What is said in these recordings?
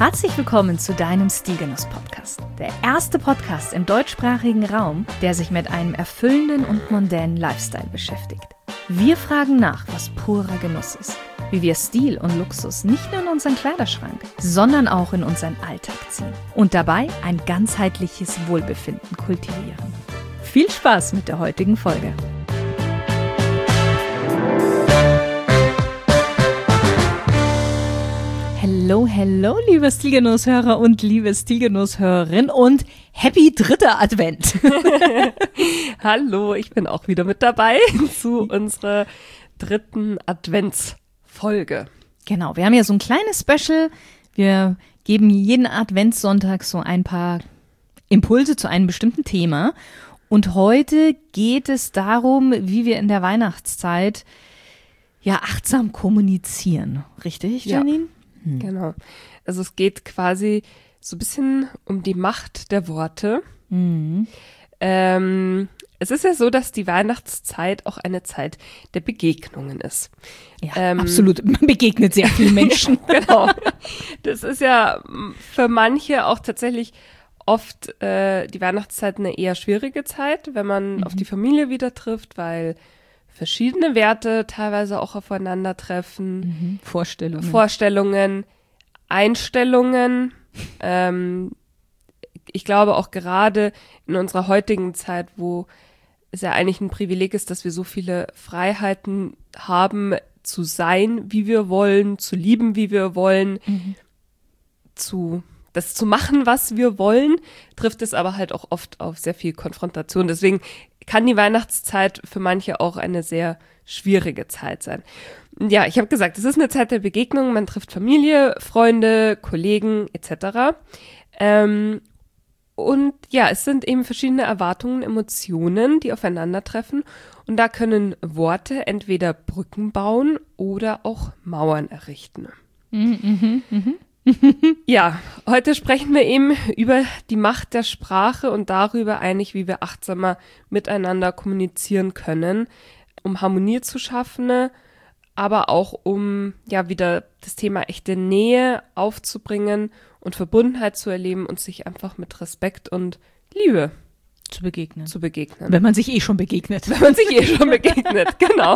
Herzlich willkommen zu deinem Stilgenuss-Podcast. Der erste Podcast im deutschsprachigen Raum, der sich mit einem erfüllenden und mondänen Lifestyle beschäftigt. Wir fragen nach, was purer Genuss ist. Wie wir Stil und Luxus nicht nur in unseren Kleiderschrank, sondern auch in unseren Alltag ziehen. Und dabei ein ganzheitliches Wohlbefinden kultivieren. Viel Spaß mit der heutigen Folge. Hallo, liebe Stilgenusshörer und liebe Stilgenusshörerin und happy 3. Advent. Hallo, ich bin auch wieder mit dabei zu unserer 3. Adventsfolge. Genau, wir haben ja so ein kleines Special. Wir geben jeden Adventssonntag so ein paar Impulse zu einem bestimmten Thema. Und heute geht es darum, wie wir in der Weihnachtszeit ja achtsam kommunizieren. Richtig, Janine? Ja. Genau. Also es geht quasi so ein bisschen um die Macht der Worte. Mhm. Es ist ja so, dass die Weihnachtszeit auch eine Zeit der Begegnungen ist. Ja, absolut. Man begegnet sehr vielen Menschen. Genau. Das ist ja für manche auch tatsächlich oft die Weihnachtszeit eine eher schwierige Zeit, wenn man auf die Familie wieder trifft, weil verschiedene Werte teilweise auch aufeinandertreffen. Vorstellungen, Einstellungen. Ich glaube auch gerade in unserer heutigen Zeit, wo es ja eigentlich ein Privileg ist, dass wir so viele Freiheiten haben, zu sein, wie wir wollen, zu lieben, wie wir wollen, das zu machen, was wir wollen, trifft es aber halt auch oft auf sehr viel Konfrontation. Deswegen kann die Weihnachtszeit für manche auch eine sehr schwierige Zeit sein. Ja, ich habe gesagt, es ist eine Zeit der Begegnung. Man trifft Familie, Freunde, Kollegen etc. Und ja, es sind eben verschiedene Erwartungen, Emotionen, die aufeinandertreffen. Und da können Worte entweder Brücken bauen oder auch Mauern errichten. Ja, heute sprechen wir eben über die Macht der Sprache und darüber eigentlich, wie wir achtsamer miteinander kommunizieren können, um Harmonie zu schaffen, aber auch um ja wieder das Thema echte Nähe aufzubringen und Verbundenheit zu erleben und sich einfach mit Respekt und Liebe zu begegnen. Wenn man sich schon begegnet, genau.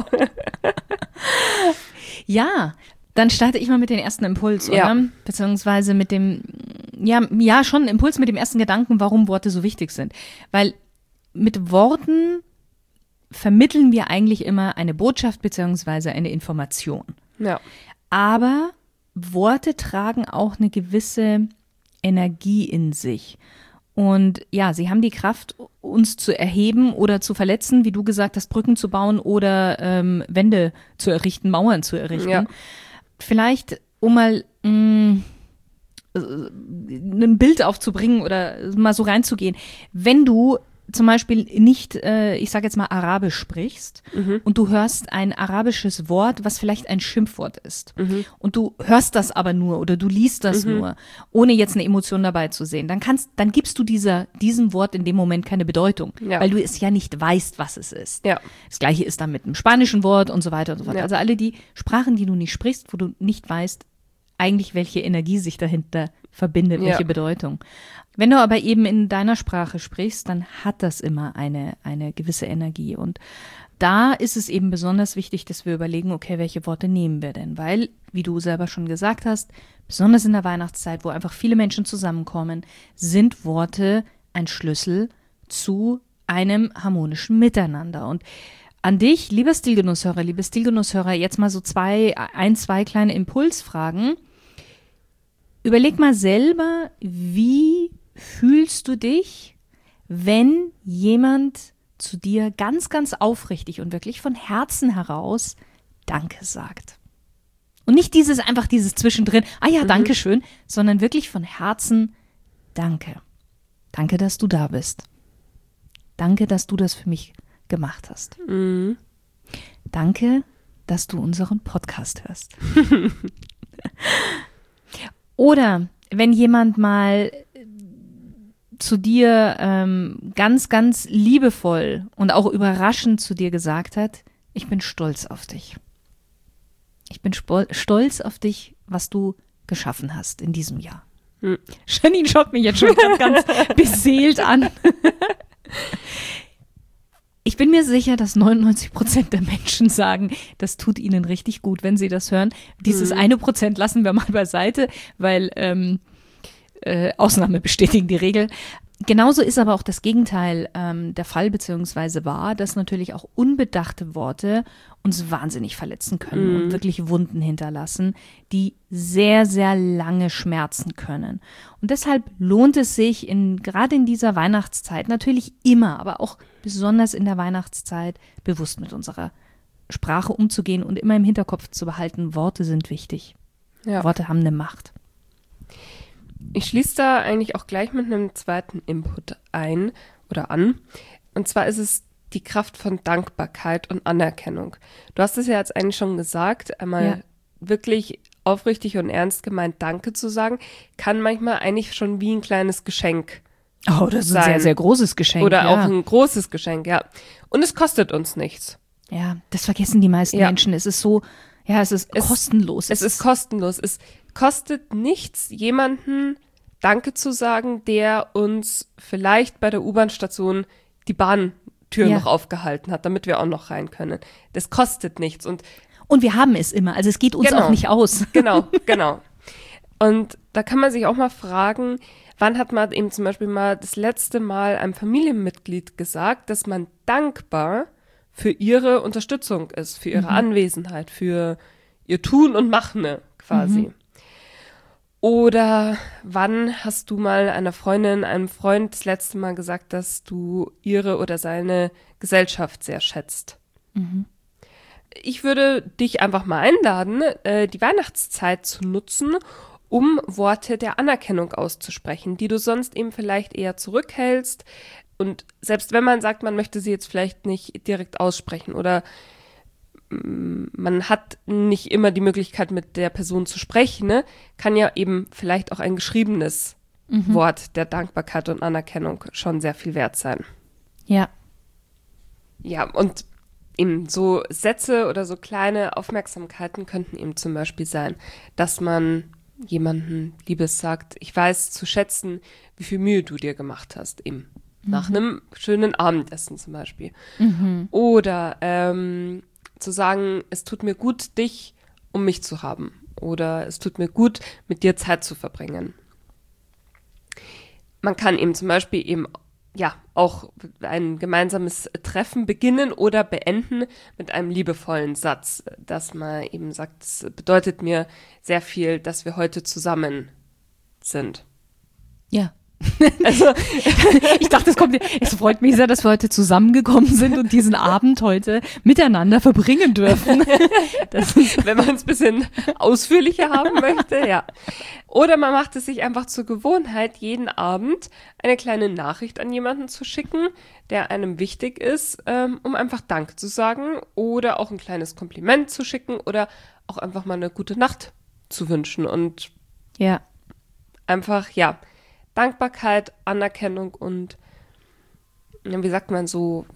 Ja, dann starte ich mal mit dem ersten Impuls, oder? Ja. Beziehungsweise mit dem, ja, schon ein Impuls mit dem ersten Gedanken, warum Worte so wichtig sind. Weil mit Worten vermitteln wir eigentlich immer eine Botschaft beziehungsweise eine Information. Ja. Aber Worte tragen auch eine gewisse Energie in sich. Und ja, sie haben die Kraft, uns zu erheben oder zu verletzen, wie du gesagt hast, Brücken zu bauen oder Wände zu errichten, Mauern zu errichten. Ja. Vielleicht, um mal ein Bild aufzubringen oder mal so reinzugehen, wenn du zum Beispiel nicht, ich sage jetzt mal Arabisch sprichst und du hörst ein arabisches Wort, was vielleicht ein Schimpfwort ist und du hörst das aber nur oder du liest das nur, ohne jetzt eine Emotion dabei zu sehen, dann gibst du diesem Wort in dem Moment keine Bedeutung, weil du es ja nicht weißt, was es ist. Ja. Das Gleiche ist dann mit einem spanischen Wort und so weiter und so fort. Ja. Also alle die Sprachen, die du nicht sprichst, wo du nicht weißt, eigentlich welche Energie sich dahinter verbindet, welche Bedeutung. Wenn du aber eben in deiner Sprache sprichst, dann hat das immer eine gewisse Energie. Und da ist es eben besonders wichtig, dass wir überlegen, okay, welche Worte nehmen wir denn? Weil, wie du selber schon gesagt hast, besonders in der Weihnachtszeit, wo einfach viele Menschen zusammenkommen, sind Worte ein Schlüssel zu einem harmonischen Miteinander. Und an dich, liebe Stilgenusshörer, jetzt mal so zwei kleine Impulsfragen. Überleg mal selber, wie fühlst du dich, wenn jemand zu dir ganz, ganz aufrichtig und wirklich von Herzen heraus Danke sagt? Und nicht dieses zwischendrin, danke schön, sondern wirklich von Herzen Danke. Danke, dass du da bist. Danke, dass du das für mich gemacht hast. Danke, dass du unseren Podcast hörst. Oder wenn jemand mal zu dir ganz, ganz liebevoll und auch überraschend zu dir gesagt hat, ich bin stolz auf dich. Ich bin stolz auf dich, was du geschaffen hast in diesem Jahr. Janine schaut mich jetzt schon ganz beseelt an. Ich bin mir sicher, dass 99% der Menschen sagen, das tut ihnen richtig gut, wenn sie das hören. Dieses 1% lassen wir mal beiseite, weil Ausnahme bestätigen die Regel. Genauso ist aber auch das Gegenteil der Fall beziehungsweise wahr, dass natürlich auch unbedachte Worte uns wahnsinnig verletzen können und wirklich Wunden hinterlassen, die sehr, sehr lange schmerzen können. Und deshalb lohnt es sich gerade in dieser Weihnachtszeit, natürlich immer, aber auch besonders in der Weihnachtszeit, bewusst mit unserer Sprache umzugehen und immer im Hinterkopf zu behalten, Worte sind wichtig. Ja. Worte haben eine Macht. Ich schließe da eigentlich auch gleich mit einem zweiten Input an. Und zwar ist es die Kraft von Dankbarkeit und Anerkennung. Du hast es ja jetzt eigentlich schon gesagt, einmal wirklich aufrichtig und ernst gemeint Danke zu sagen, kann manchmal eigentlich schon wie ein kleines Geschenk sein. Oh, das ist ein sehr, sehr großes Geschenk. Oder auch ein großes Geschenk, ja. Und es kostet uns nichts. Ja, das vergessen die meisten Menschen. Es ist so, es ist kostenlos. Es ist kostenlos. Es kostet nichts, jemanden Danke zu sagen, der uns vielleicht bei der U-Bahn-Station die Bahntür noch aufgehalten hat, damit wir auch noch rein können. Das kostet nichts. Und wir haben es immer, also es geht uns auch nicht aus. Genau. Und da kann man sich auch mal fragen, wann hat man eben zum Beispiel mal das letzte Mal einem Familienmitglied gesagt, dass man dankbar für ihre Unterstützung ist, für ihre Anwesenheit, für ihr Tun und Machen quasi. Oder wann hast du mal einer Freundin, einem Freund das letzte Mal gesagt, dass du ihre oder seine Gesellschaft sehr schätzt? Ich würde dich einfach mal einladen, die Weihnachtszeit zu nutzen, um Worte der Anerkennung auszusprechen, die du sonst eben vielleicht eher zurückhältst. Und selbst wenn man sagt, man möchte sie jetzt vielleicht nicht direkt aussprechen oder man hat nicht immer die Möglichkeit, mit der Person zu sprechen, ne? Kann ja eben vielleicht auch ein geschriebenes Wort der Dankbarkeit und Anerkennung schon sehr viel wert sein. Ja. Ja, und eben so Sätze oder so kleine Aufmerksamkeiten könnten eben zum Beispiel sein, dass man jemandem Liebes sagt, ich weiß zu schätzen, wie viel Mühe du dir gemacht hast, eben nach einem schönen Abendessen zum Beispiel. Oder zu sagen, es tut mir gut, dich um mich zu haben. Oder es tut mir gut, mit dir Zeit zu verbringen. Man kann eben zum Beispiel eben auch ein gemeinsames Treffen beginnen oder beenden mit einem liebevollen Satz, dass man eben sagt, es bedeutet mir sehr viel, dass wir heute zusammen sind. Ja. Also, ich dachte, es freut mich sehr, dass wir heute zusammengekommen sind und diesen Abend heute miteinander verbringen dürfen. Wenn man es ein bisschen ausführlicher haben möchte, ja. Oder man macht es sich einfach zur Gewohnheit, jeden Abend eine kleine Nachricht an jemanden zu schicken, der einem wichtig ist, um einfach Danke zu sagen oder auch ein kleines Kompliment zu schicken oder auch einfach mal eine gute Nacht zu wünschen und einfach, Dankbarkeit, Anerkennung und, wie sagt man so,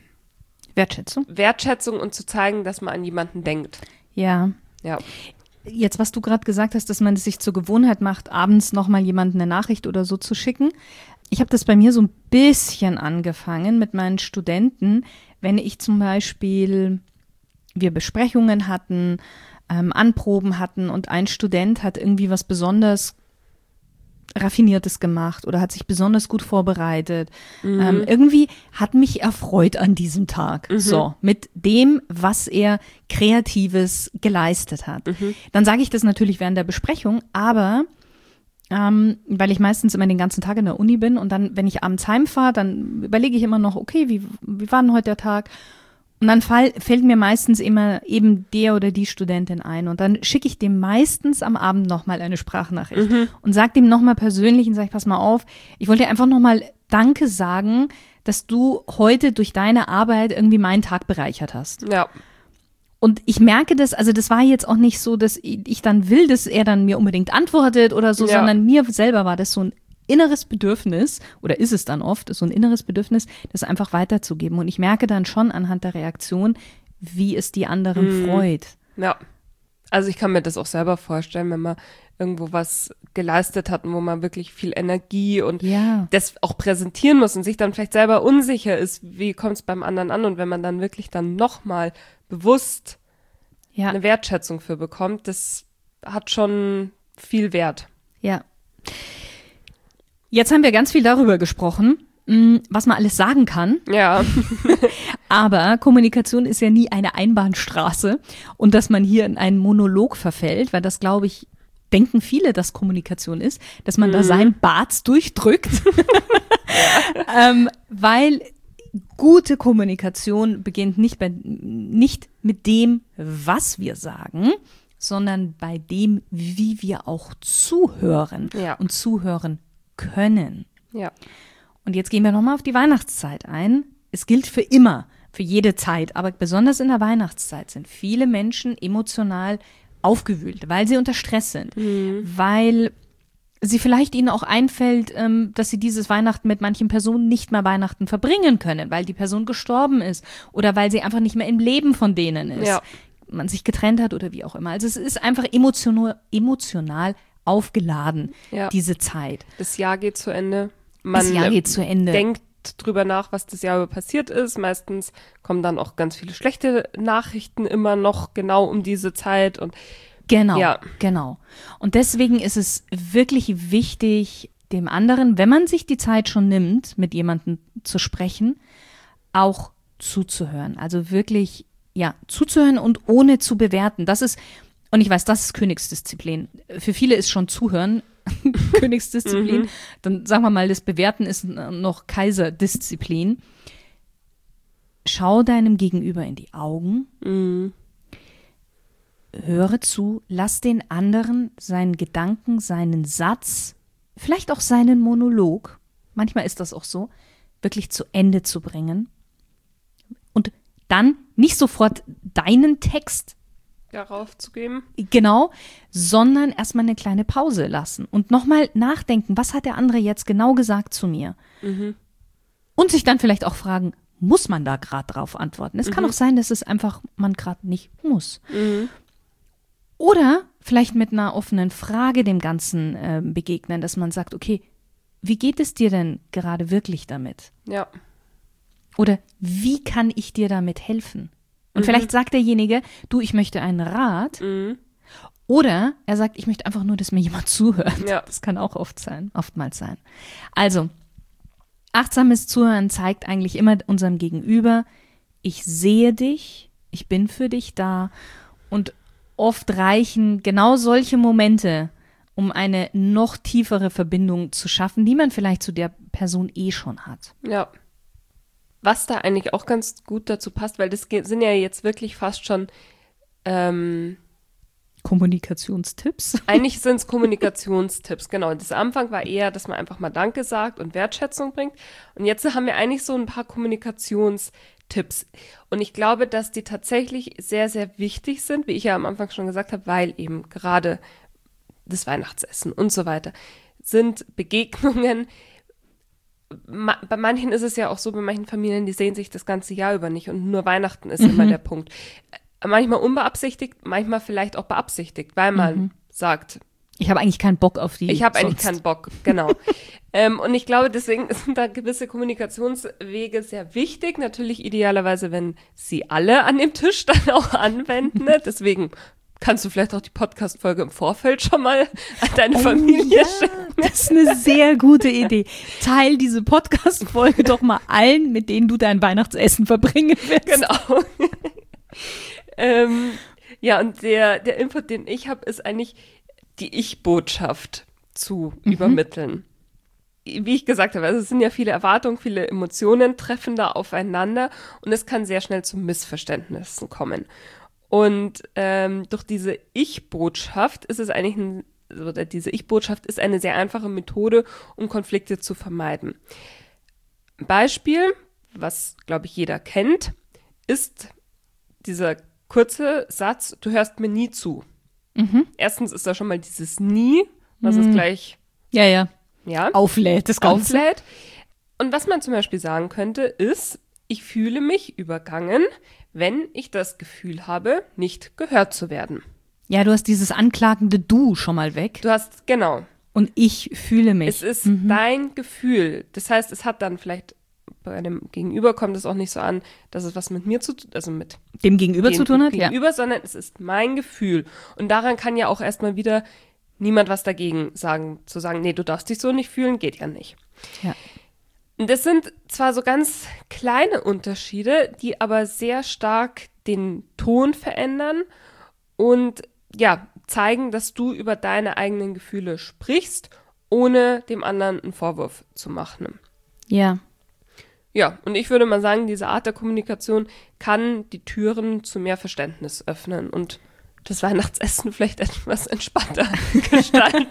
Wertschätzung und zu zeigen, dass man an jemanden denkt. Ja. Jetzt, was du gerade gesagt hast, dass man es sich zur Gewohnheit macht, abends nochmal jemandem eine Nachricht oder so zu schicken. Ich habe das bei mir so ein bisschen angefangen mit meinen Studenten, wenn ich zum Beispiel, wir Besprechungen hatten, Anproben hatten und ein Student hat irgendwie was besonders Raffiniertes gemacht oder hat sich besonders gut vorbereitet. Irgendwie hat mich erfreut an diesem Tag. So, mit dem, was er Kreatives geleistet hat. Dann sage ich das natürlich während der Besprechung, aber weil ich meistens immer den ganzen Tag in der Uni bin und dann, wenn ich abends heimfahre, dann überlege ich immer noch, okay, wie war denn heute der Tag? Und dann fällt mir meistens immer eben der oder die Studentin ein. Und dann schicke ich dem meistens am Abend nochmal eine Sprachnachricht und sage dem nochmal persönlich und sage, pass mal auf, ich wollte dir einfach nochmal Danke sagen, dass du heute durch deine Arbeit irgendwie meinen Tag bereichert hast. Ja. Und ich merke das, also das war jetzt auch nicht so, dass ich dann will, dass er dann mir unbedingt antwortet oder so, sondern mir selber war das so ein inneres Bedürfnis, oder ist es dann oft, ist so ein inneres Bedürfnis, das einfach weiterzugeben. Und ich merke dann schon anhand der Reaktion, wie es die anderen freut. Ja, Also ich kann mir das auch selber vorstellen, wenn man irgendwo was geleistet hat und wo man wirklich viel Energie und das auch präsentieren muss und sich dann vielleicht selber unsicher ist, wie kommt es beim anderen an, und wenn man dann wirklich dann nochmal bewusst eine Wertschätzung für bekommt, das hat schon viel Wert. Ja. Jetzt haben wir ganz viel darüber gesprochen, was man alles sagen kann. Ja. Aber Kommunikation ist ja nie eine Einbahnstraße, und dass man hier in einen Monolog verfällt, weil das, glaube ich, denken viele, dass Kommunikation ist, dass man da sein Bart durchdrückt. Weil gute Kommunikation beginnt nicht mit dem, was wir sagen, sondern bei dem, wie wir auch zuhören und zuhören können. Ja. Und jetzt gehen wir nochmal auf die Weihnachtszeit ein. Es gilt für immer, für jede Zeit, aber besonders in der Weihnachtszeit sind viele Menschen emotional aufgewühlt, weil sie unter Stress sind, weil sie vielleicht ihnen auch einfällt, dass sie dieses Weihnachten mit manchen Personen nicht mehr Weihnachten verbringen können, weil die Person gestorben ist oder weil sie einfach nicht mehr im Leben von denen ist, man sich getrennt hat oder wie auch immer. Also es ist einfach emotional aufgeladen, diese Zeit. Das Jahr geht zu Ende. Das Jahr geht zu Ende. Denkt drüber nach, was das Jahr über passiert ist. Meistens kommen dann auch ganz viele schlechte Nachrichten immer noch genau um diese Zeit. Und Genau. Und deswegen ist es wirklich wichtig, dem anderen, wenn man sich die Zeit schon nimmt, mit jemandem zu sprechen, auch zuzuhören. Also wirklich, zuzuhören und ohne zu bewerten. Und ich weiß, das ist Königsdisziplin. Für viele ist schon Zuhören Königsdisziplin. Dann sagen wir mal, das Bewerten ist noch Kaiserdisziplin. Schau deinem Gegenüber in die Augen. Höre zu, lass den anderen seinen Gedanken, seinen Satz, vielleicht auch seinen Monolog, manchmal ist das auch so, wirklich zu Ende zu bringen. Und dann nicht sofort deinen Text darauf zu geben. Genau, sondern erstmal eine kleine Pause lassen und nochmal nachdenken, was hat der andere jetzt genau gesagt zu mir? Und sich dann vielleicht auch fragen, muss man da gerade drauf antworten? Es kann auch sein, dass es einfach man gerade nicht muss. Oder vielleicht mit einer offenen Frage dem Ganzen begegnen, dass man sagt, okay, wie geht es dir denn gerade wirklich damit? Ja. Oder wie kann ich dir damit helfen? Und vielleicht sagt derjenige, du, ich möchte einen Rat. Oder er sagt, ich möchte einfach nur, dass mir jemand zuhört. Ja. Das kann auch oftmals sein. Also, achtsames Zuhören zeigt eigentlich immer unserem Gegenüber, ich sehe dich, ich bin für dich da. Und oft reichen genau solche Momente, um eine noch tiefere Verbindung zu schaffen, die man vielleicht zu der Person schon hat. Ja. Was da eigentlich auch ganz gut dazu passt, weil das sind ja jetzt wirklich fast schon Kommunikationstipps. Eigentlich sind es Kommunikationstipps, genau. Das Anfang war eher, dass man einfach mal Danke sagt und Wertschätzung bringt. Und jetzt haben wir eigentlich so ein paar Kommunikationstipps. Und ich glaube, dass die tatsächlich sehr, sehr wichtig sind, wie ich ja am Anfang schon gesagt habe, weil eben gerade das Weihnachtsessen und so weiter sind Begegnungen. Bei manchen ist es ja auch so, bei manchen Familien, die sehen sich das ganze Jahr über nicht und nur Weihnachten ist immer der Punkt. Manchmal unbeabsichtigt, manchmal vielleicht auch beabsichtigt, weil man sagt, ich habe eigentlich keinen Bock auf die. Ich habe eigentlich keinen Bock, genau. Und ich glaube, deswegen sind da gewisse Kommunikationswege sehr wichtig. Natürlich idealerweise, wenn sie alle an dem Tisch dann auch anwenden. Ne? Deswegen kannst du vielleicht auch die Podcast-Folge im Vorfeld schon mal an deine Familie schicken. Das ist eine sehr gute Idee. Teil diese Podcast-Folge doch mal allen, mit denen du dein Weihnachtsessen verbringen wirst. Genau. Ja, und der Input, den ich habe, ist eigentlich die Ich-Botschaft zu übermitteln. Wie ich gesagt habe, also es sind ja viele Erwartungen, viele Emotionen treffen da aufeinander und es kann sehr schnell zu Missverständnissen kommen. Und durch diese Ich-Botschaft ist es eigentlich diese Ich-Botschaft ist eine sehr einfache Methode, um Konflikte zu vermeiden. Beispiel, was, glaube ich, jeder kennt, ist dieser kurze Satz, du hörst mir nie zu. Erstens ist da schon mal dieses Nie, was es gleich auflädt. Das Ganze. Auflädt. Und was man zum Beispiel sagen könnte, ist, ich fühle mich übergangen, wenn ich das Gefühl habe, nicht gehört zu werden. Ja, du hast dieses anklagende Du schon mal weg. Du hast, genau. Und ich fühle mich. Es ist dein Gefühl. Das heißt, es hat dann vielleicht, bei einem Gegenüber kommt es auch nicht so an, dass es was mit mir also mit dem Gegenüber zu tun hat, Gegenüber, sondern es ist mein Gefühl. Und daran kann ja auch erstmal wieder niemand was dagegen sagen, zu sagen, nee, du darfst dich so nicht fühlen, geht ja nicht. Ja. Und das sind zwar so ganz kleine Unterschiede, die aber sehr stark den Ton verändern und ja, zeigen, dass du über deine eigenen Gefühle sprichst, ohne dem anderen einen Vorwurf zu machen. Ja. Ja, und ich würde mal sagen, diese Art der Kommunikation kann die Türen zu mehr Verständnis öffnen und das Weihnachtsessen vielleicht etwas entspannter gestalten.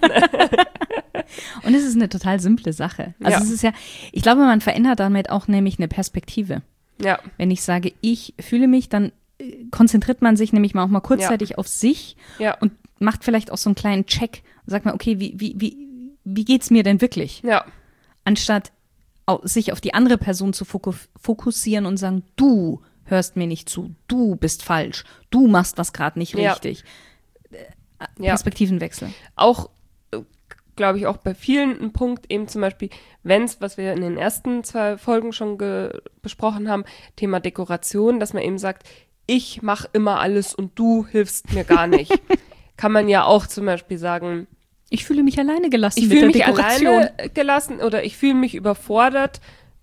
Und es ist eine total simple Sache. Also es ist ja, ich glaube, man verändert damit auch nämlich eine Perspektive. Ja. Wenn ich sage, ich fühle mich, dann konzentriert man sich nämlich mal auch mal kurzzeitig auf sich und macht vielleicht auch so einen kleinen Check. Sagt mal, okay, wie geht's mir denn wirklich? Ja. Anstatt sich auf die andere Person zu fokussieren und sagen, du hörst mir nicht zu, du bist falsch, du machst was gerade nicht richtig. Perspektivenwechsel. Auch, glaube ich, auch bei vielen ein Punkt, eben zum Beispiel, was wir in den ersten 2 Folgen schon besprochen haben, Thema Dekoration, dass man eben sagt, ich mache immer alles und du hilfst mir gar nicht. Kann man ja auch zum Beispiel sagen, ich fühle mich alleine gelassen mit der Dekoration. Ich fühle mich alleine gelassen oder ich fühle mich überfordert,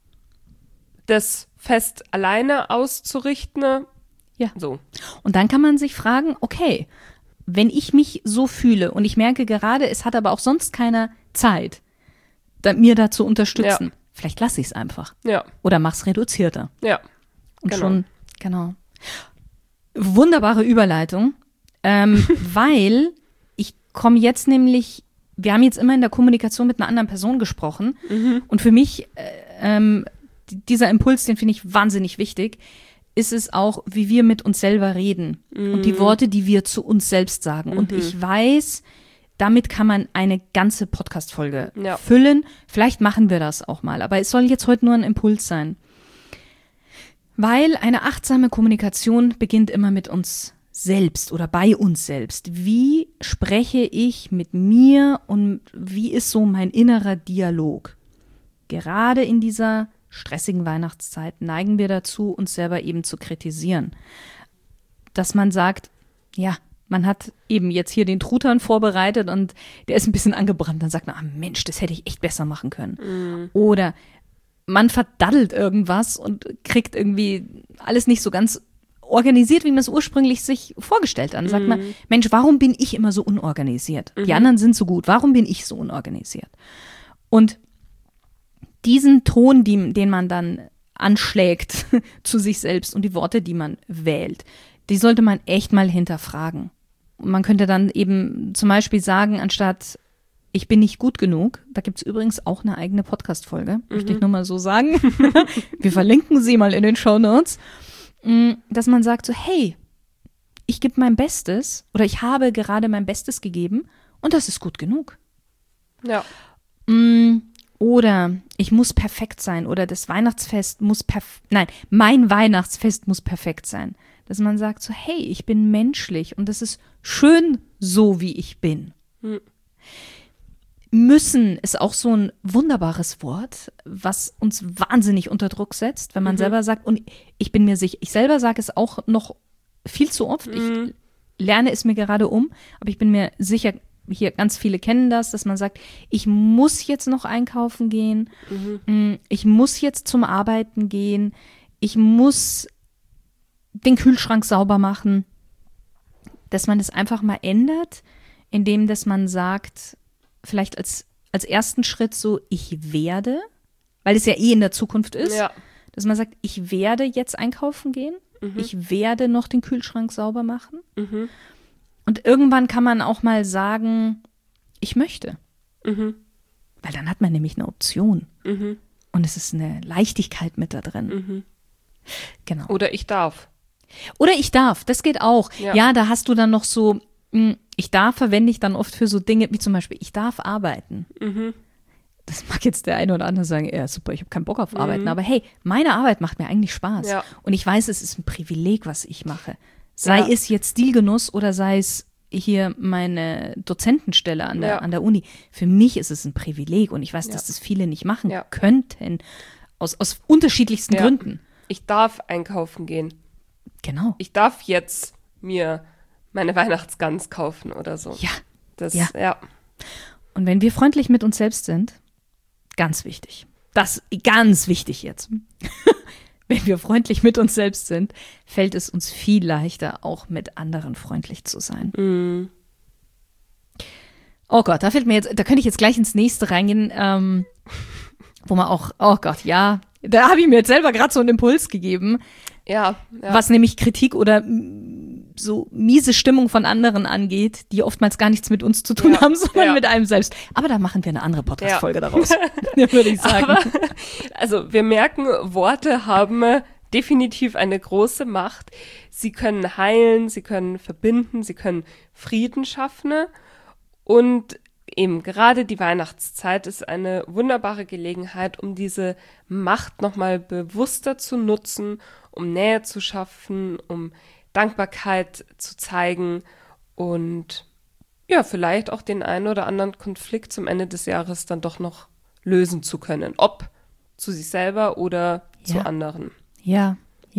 das Fest alleine auszurichten. Ja. So. Und dann kann man sich fragen, okay, wenn ich mich so fühle und ich merke gerade, es hat aber auch sonst keiner Zeit, mir da zu unterstützen, vielleicht lasse ich es einfach. Ja. Oder mach's reduzierter. Ja. Und schon, genau. Wunderbare Überleitung, weil ich komme jetzt nämlich, wir haben jetzt immer in der Kommunikation mit einer anderen Person gesprochen und für mich, dieser Impuls, den finde ich wahnsinnig wichtig, ist es auch, wie wir mit uns selber reden und die Worte, die wir zu uns selbst sagen. Und ich weiß, damit kann man eine ganze Podcast-Folge füllen. Vielleicht machen wir das auch mal, aber es soll jetzt heute nur ein Impuls sein. Weil eine achtsame Kommunikation beginnt immer mit uns selbst oder bei uns selbst. Wie spreche ich mit mir und wie ist so mein innerer Dialog? Gerade in dieser stressigen Weihnachtszeit neigen wir dazu, uns selber eben zu kritisieren. Dass man sagt, ja, man hat eben jetzt hier den Truthahn vorbereitet und der ist ein bisschen angebrannt. Dann sagt man, Mensch, das hätte ich echt besser machen können. Oder man verdaddelt irgendwas und kriegt irgendwie alles nicht so ganz organisiert, wie man es ursprünglich sich vorgestellt hat. Dann sagt man, Mensch, warum bin ich immer so unorganisiert? Die anderen sind so gut, warum bin ich so unorganisiert? Und diesen Ton, den man dann anschlägt zu sich selbst und die Worte, die man wählt, die sollte man echt mal hinterfragen. Und man könnte dann eben zum Beispiel sagen, anstatt ich bin nicht gut genug, da gibt es übrigens auch eine eigene Podcast-Folge, möchte ich nur mal so sagen. Wir verlinken sie mal in den Shownotes, dass man sagt so, hey, ich gebe mein Bestes oder ich habe gerade mein Bestes gegeben und das ist gut genug. Ja. Oder ich muss perfekt sein oder das Weihnachtsfest mein Weihnachtsfest muss perfekt sein. Dass man sagt so, hey, ich bin menschlich und das ist schön so, wie ich bin. Müssen ist auch so ein wunderbares Wort, was uns wahnsinnig unter Druck setzt, wenn man selber sagt, und ich bin mir sicher, ich selber sage es auch noch viel zu oft, ich lerne es mir gerade aber ich bin mir sicher, hier ganz viele kennen das, dass man sagt, ich muss jetzt noch einkaufen gehen, ich muss jetzt zum Arbeiten gehen, ich muss den Kühlschrank sauber machen, dass man das einfach mal ändert, indem dass man sagt, vielleicht als ersten Schritt so, ich werde, weil es ja in der Zukunft ist, dass man sagt, ich werde jetzt einkaufen gehen, ich werde noch den Kühlschrank sauber machen. Und irgendwann kann man auch mal sagen, ich möchte. Weil dann hat man nämlich eine Option. Und es ist eine Leichtigkeit mit da drin. Genau. Oder ich darf. Oder ich darf, das geht auch. Ja, da hast du dann noch so, ich darf verwende ich dann oft für so Dinge, wie zum Beispiel, ich darf arbeiten. Das mag jetzt der eine oder andere sagen, ja super, ich habe keinen Bock auf Arbeiten. Aber hey, meine Arbeit macht mir eigentlich Spaß. Und ich weiß, es ist ein Privileg, was ich mache. Sei es jetzt Stilgenuss oder sei es, hier meine Dozentenstelle an der Uni. Für mich ist es ein Privileg und ich weiß, dass das viele nicht machen könnten. Aus unterschiedlichsten Gründen. Ich darf einkaufen gehen. Genau. Ich darf jetzt mir meine Weihnachtsgans kaufen oder so. Ja. Und wenn wir freundlich mit uns selbst sind, ganz wichtig. Das ganz wichtig jetzt. Wenn wir freundlich mit uns selbst sind, fällt es uns viel leichter, auch mit anderen freundlich zu sein. Mm. Oh Gott, da könnte ich jetzt gleich ins nächste reingehen, wo man auch, oh Gott, ja, da habe ich mir jetzt selber gerade so einen Impuls gegeben. Ja. Was nämlich Kritik oder so miese Stimmung von anderen angeht, die oftmals gar nichts mit uns zu tun haben, sondern mit einem selbst. Aber da machen wir eine andere Podcast-Folge daraus, würde ich sagen. Aber, also wir merken, Worte haben definitiv eine große Macht. Sie können heilen, sie können verbinden, sie können Frieden schaffen. Und eben gerade die Weihnachtszeit ist eine wunderbare Gelegenheit, um diese Macht nochmal bewusster zu nutzen, um Nähe zu schaffen, um Dankbarkeit zu zeigen und ja, vielleicht auch den einen oder anderen Konflikt zum Ende des Jahres dann doch noch lösen zu können. Ob zu sich selber oder zu anderen. Ja.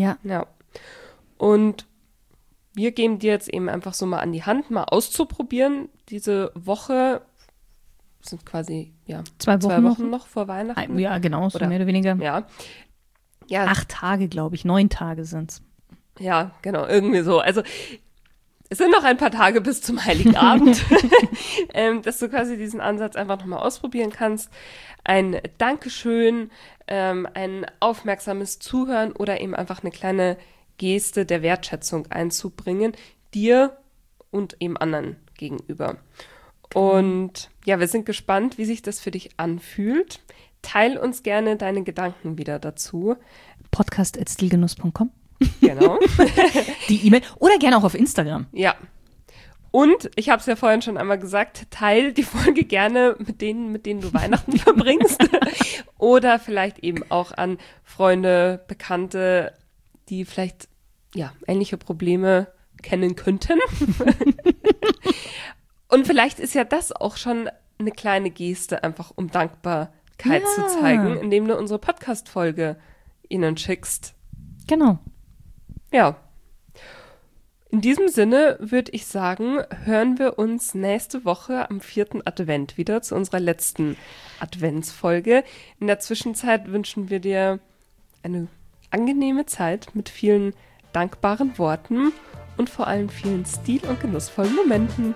Und wir geben dir jetzt eben einfach so mal an die Hand, mal auszuprobieren. Diese Woche sind quasi, 2 Wochen noch vor Weihnachten. Ja, genau, so mehr oder weniger. Ja. 8 Tage, glaube ich, 9 Tage sind's. Ja, genau, irgendwie so. Also es sind noch ein paar Tage bis zum Heiligen Abend, dass du quasi diesen Ansatz einfach nochmal ausprobieren kannst. Ein Dankeschön, ein aufmerksames Zuhören oder eben einfach eine kleine Geste der Wertschätzung einzubringen, dir und eben anderen gegenüber. Und ja, wir sind gespannt, wie sich das für dich anfühlt. Teil uns gerne deine Gedanken wieder dazu. podcast@stilgenuss.com. Genau. Die E-Mail oder gerne auch auf Instagram. Ja. Und ich habe es ja vorhin schon einmal gesagt, teil die Folge gerne mit denen du Weihnachten verbringst. Oder vielleicht eben auch an Freunde, Bekannte, die vielleicht ähnliche Probleme kennen könnten. Und vielleicht ist ja das auch schon eine kleine Geste, einfach um Dankbarkeit zu zeigen, indem du unsere Podcast-Folge ihnen schickst. Genau. Ja. In diesem Sinne würde ich sagen, hören wir uns nächste Woche am 4. Advent wieder zu unserer letzten Adventsfolge. In der Zwischenzeit wünschen wir dir eine angenehme Zeit mit vielen dankbaren Worten und vor allem vielen stil- und genussvollen Momenten.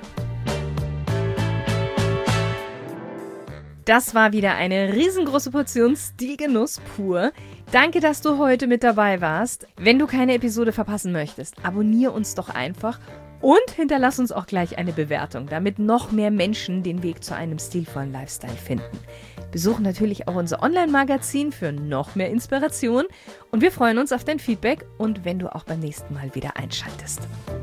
Das war wieder eine riesengroße Portion Stilgenuss pur. Danke, dass du heute mit dabei warst. Wenn du keine Episode verpassen möchtest, abonniere uns doch einfach und hinterlass uns auch gleich eine Bewertung, damit noch mehr Menschen den Weg zu einem stilvollen Lifestyle finden. Besuch natürlich auch unser Online-Magazin für noch mehr Inspiration und wir freuen uns auf dein Feedback und wenn du auch beim nächsten Mal wieder einschaltest.